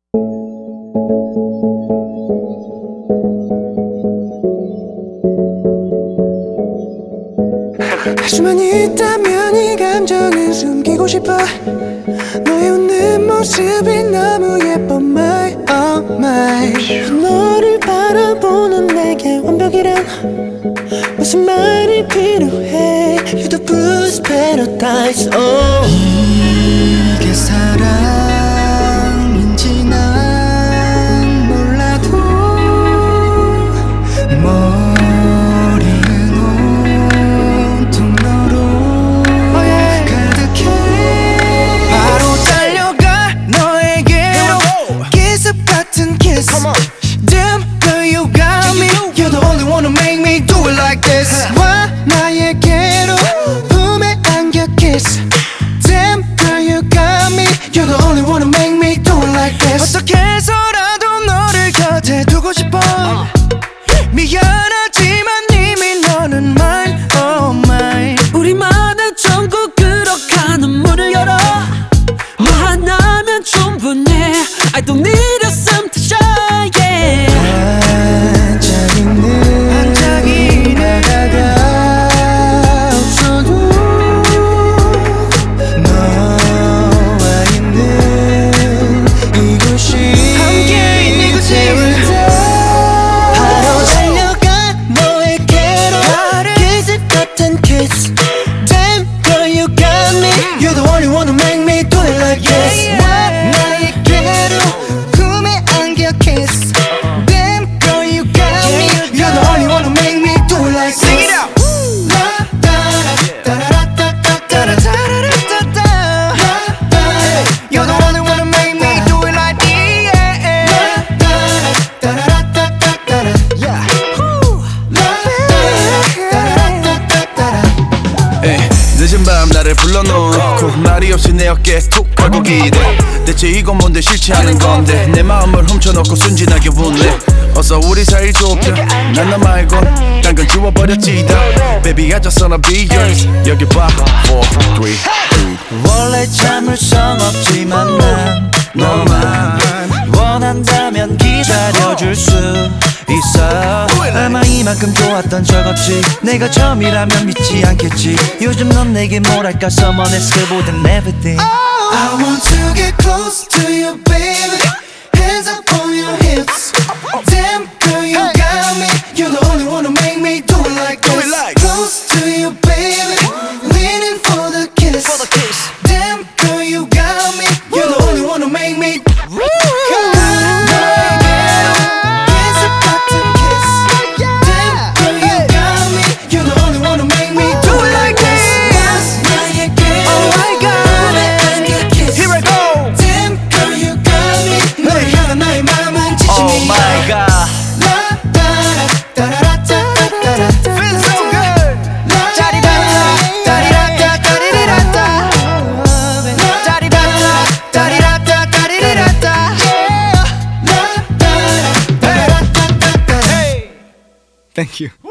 할 수만 있다면 이 감정은 숨기고 싶어. 너의 웃는 모습이 너무 예뻐 my oh my. 너를 바라보는 내게 완벽이란 무슨 말이 필요해. You're the blues paradise oh. 이게 사랑인지 난 몰라도 Damn girl you got me. You're the only one who make me do it like this. 와 나에게로 품에 안겨 kiss. Damn girl you got me. You're the only one who make me do it like this. 어떻게 해서라도 너를 곁에 두고 싶어. 미안하지만 이미 너는 mine oh mine. 우리만의 천국으로 가는 문을 열어. 너 하나면 충분해. I don't need a something to shine. 반짝이는 나가 없어도 너와 있는 이곳이 함께 있는 곳이 바로 달려가 너에게로 기습 같은 kiss. Damn girl you got me. You're the only one who make me do it like this. 나에게로 품에 안겨 kiss. Sing it out. You're the only one who make me do it like this. 늦은 밤 나를 불러놓고 말이 없이 내 어깨에 툭 하고 기대. 대체 이건 뭔데 싫지 않은 건데 내 마음을 훔쳐놓고 순진하게 웃네. 어서 우리 사이 좁혀. 난 너 말곤 딴 건 지워버렸지다. Baby I just wanna be yours. 여기 봐 4, 3, 2 원래 참을성 없지만 난 너만 원한다면 기다려줄 수 있어. 아마 이만큼 좋았던 적 없지. 내가 처음이라면 믿지 않겠지. 요즘 넌 내게 뭐랄까 someone else보단 everything. I want to get close to you baby. Hands up on your hips. Damn girl you got me. You're the only one who make me do it like this. Close to you baby. Leaning for the kiss. Damn girl you got me. You're the only one who make me. Thank you.